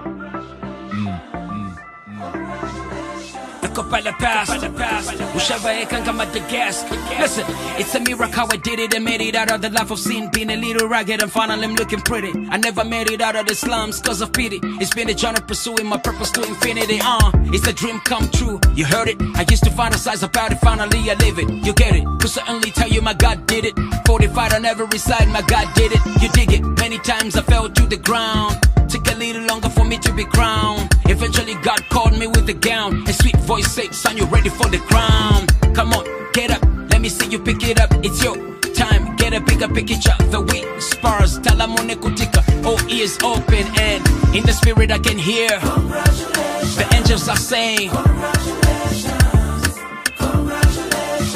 By the past, whichever I can come at the gas. Listen, it's a miracle how I did it and made it out of the life of sin. Being a little ragged and finally I'm looking pretty. I never made it out of the slums cause of pity. It's been a journey pursuing my purpose to infinity. It's a dream come true, you heard it. I used to fantasize about it, finally I live it. You get it, could certainly tell you my God did it. Fortified on every side, my God did it. You dig it, many times I fell to the ground. Took a little longer for me to be crowned. Eventually God called me with a gown. A sweet voice said, son, you ready for the crown? Come on, get up, let me see you pick it up. It's your time, get a bigger picture. The whispers, talamone kutika. All ears open and in the spirit I can hear the angels are saying congratulations, congratulations.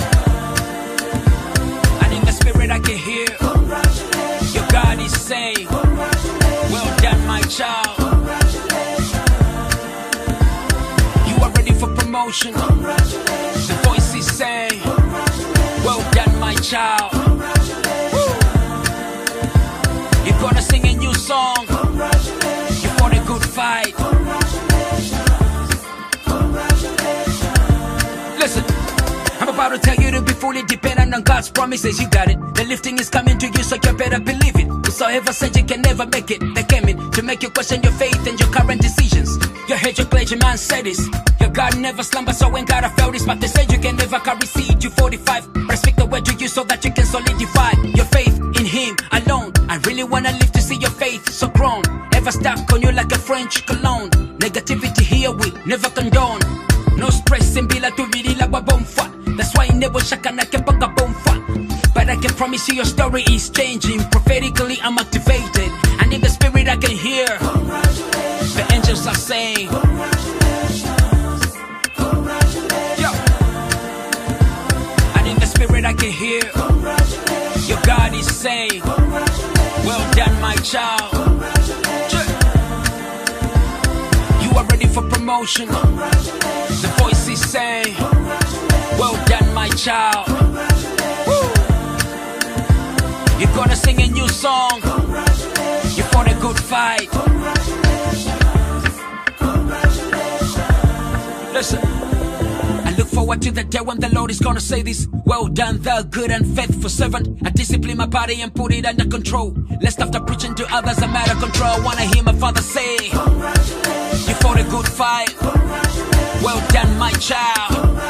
And in the spirit I can hear congratulations. Your God is saying well done my child. You are ready for promotion. The voice is saying well done my child. You're gonna sing a new song. You fought a good fight. Listen, I'm about to tell you to be fully dependent on God's promises. You got it. The lifting is coming to you, so you better believe it. Whosoever said you can never make it, they came in to make you question your faith and your current decisions. You heard your clergyman say this. Your God never slumbers, so when God I felt this. But they said you can never carry seed. You 45, but I speak the word to you so that you can solidify your faith in Him alone. I really wanna live to see your faith so grown. Ever stuck on you like a French cologne. Negativity here we never condone. No stress and be like to really like a bomfa. That's why I never shaka na kepanga bomfa. But I can promise you your story is changing. Prophetically I'm activated, and in the spirit I can hear the angels are saying congratulations, congratulations. Yo. And in the spirit I can hear your God is saying well done my child. You are ready for promotion. The voice is saying well done my child. You're gonna sing a new song. You fought a good fight. Listen, I look forward to the day when the Lord is gonna say this. Well done, thou good and faithful servant. I discipline my body and put it under control. Lest after preaching to others I'm out of control. I wanna hear my father say you fought a good fight. Well done my child.